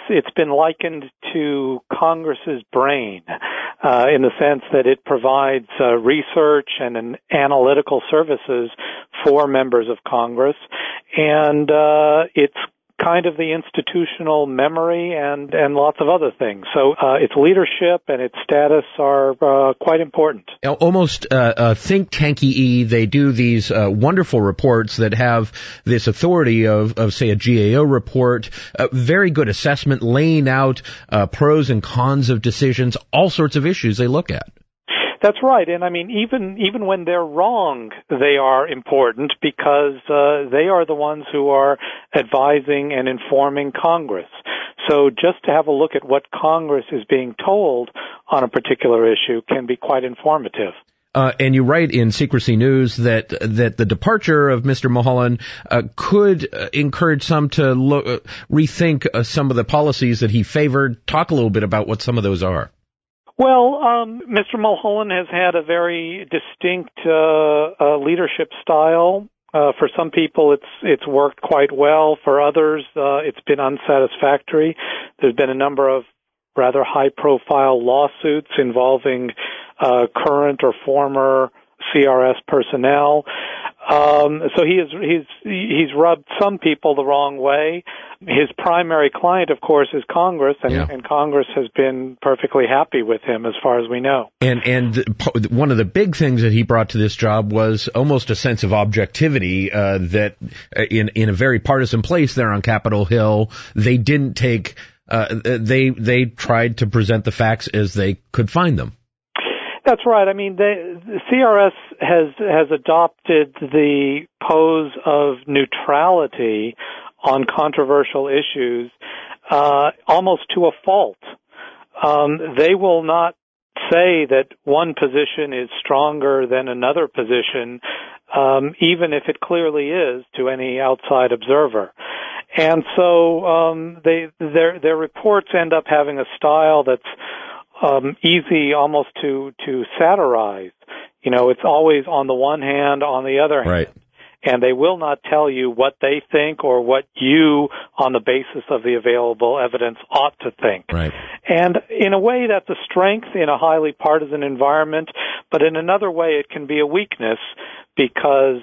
it's been likened to Congress's brain, in the sense that it provides research and analytical services for members of Congress, and it's kind of the institutional memory and lots of other things. So its leadership and its status are quite important. Almost think tanky-y, they do these wonderful reports that have this authority of say, a GAO report, a very good assessment, laying out pros and cons of decisions, all sorts of issues they look at. That's right, and I mean, even when they're wrong, they are important because they are the ones who are advising and informing Congress. So just to have a look at what Congress is being told on a particular issue can be quite informative. And you write in Secrecy News that the departure of Mr. Mulholland could encourage some to rethink some of the policies that he favored. Talk a little bit about what some of those are. Well, Mr. Mulholland has had a very distinct leadership style. For some people, it's worked quite well. For others, it's been unsatisfactory. There's been a number of rather high-profile lawsuits involving current or former CRS personnel. So he's rubbed some people the wrong way. His primary client, of course, is Congress, and Congress has been perfectly happy with him as far as we know. And one of the big things that he brought to this job was almost a sense of objectivity, that in a very partisan place there on Capitol Hill, they didn't take, they tried to present the facts as they could find them. That's right. I mean, the CRS has adopted the pose of neutrality on controversial issues almost to a fault. They will not say that one position is stronger than another position, even if it clearly is to any outside observer. And so their reports end up having a style that's easy almost to satirize. You know, it's always on the one hand, on the other hand. Right. And they will not tell you what they think or what you, on the basis of the available evidence, ought to think. Right. And in a way, that's a strength in a highly partisan environment, but in another way, it can be a weakness because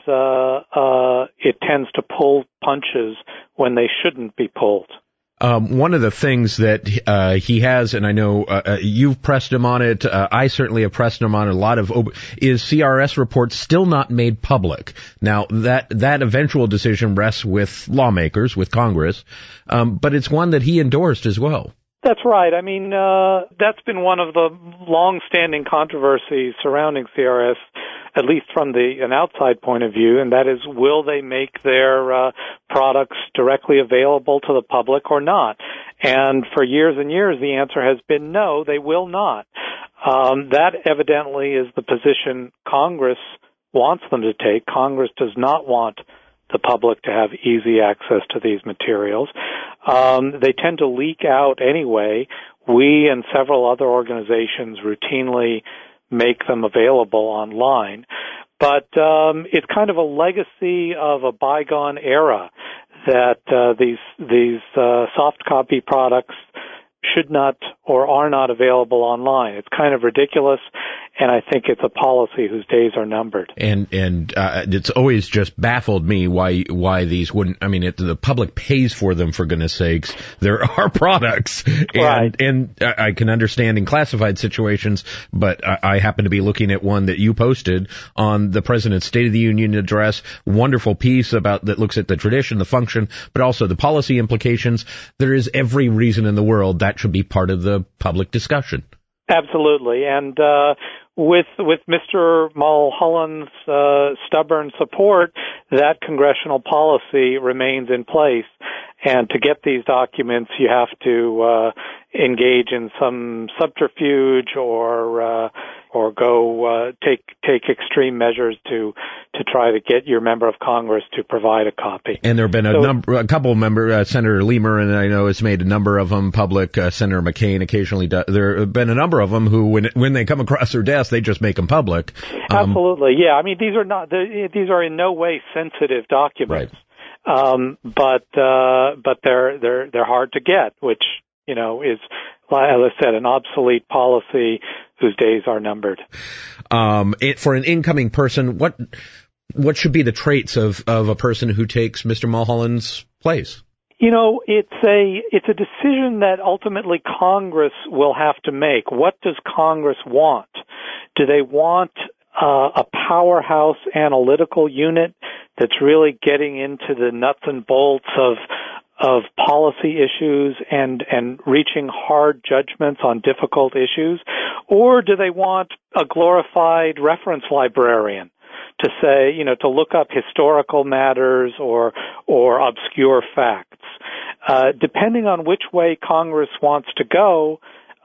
it tends to pull punches when they shouldn't be pulled. One of the things that he has, and I know you've pressed him on it, I certainly have pressed him on it a lot of, is CRS reports still not made public. Now, that eventual decision rests with lawmakers, with Congress, but it's one that he endorsed as well. That's right. I mean, that's been one of the long-standing controversies surrounding CRS, at least from an outside point of view, and that is, will they make their products directly available to the public or not? And for years and years, the answer has been no, they will not. That evidently is the position Congress wants them to take. Congress does not want the public to have easy access to these materials. They tend to leak out anyway. We and several other organizations routinely make them available online. But it's kind of a legacy of a bygone era that these soft copy products should not or are not available online. It's kind of ridiculous, and I think it's a policy whose days are numbered. And it's always just baffled me why these wouldn't. I mean, the public pays for them, for goodness sakes. There are products, right. And I can understand in classified situations, but I happen to be looking at one that you posted on the President's State of the Union address. Wonderful piece about that looks at the tradition, the function, but also the policy implications. There is every reason in the world that should be part of the public discussion. Absolutely, and with Mr. Mulholland's stubborn support, that congressional policy remains in place. And to get these documents, you have to engage in some subterfuge or go take extreme measures to try to get your member of Congress to provide a copy. And there have been a couple of members, Senator Leamer, and I know has made a number of them public. Senator McCain occasionally does. There have been a number of them who, when they come across their desk, they just make them public. Absolutely, yeah. I mean, these are in no way sensitive documents. Right. But they're hard to get, which is, as I said, an obsolete policy whose days are numbered. For an incoming person, what should be the traits of a person who takes Mr. Mulholland's place? It's a decision that ultimately Congress will have to make. What does Congress want? Do they want a powerhouse analytical unit that's really getting into the nuts and bolts of policy issues and reaching hard judgments on difficult issues? Or do they want a glorified reference librarian to say, to look up historical matters or obscure facts? Depending on which way Congress wants to go,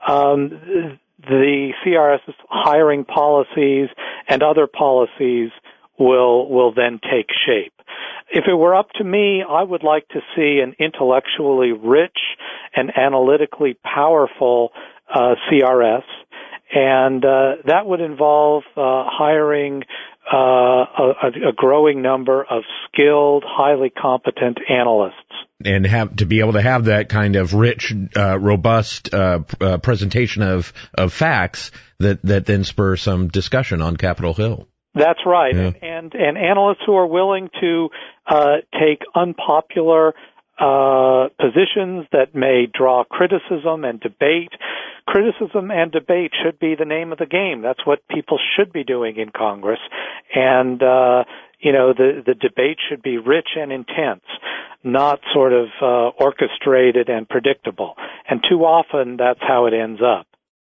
the CRS's hiring policies and other policies will then take shape. If it were up to me, I would like to see an intellectually rich and analytically powerful CRS, and that would involve hiring a growing number of skilled, highly competent analysts. And to be able to have that kind of rich, robust presentation of facts that then spur some discussion on Capitol Hill. That's right, yeah. and analysts who are willing to take unpopular positions that may draw criticism and debate. Criticism and debate should be the name of the game. That's what people should be doing in Congress, and the debate should be rich and intense, not sort of orchestrated and predictable. And too often that's how it ends up.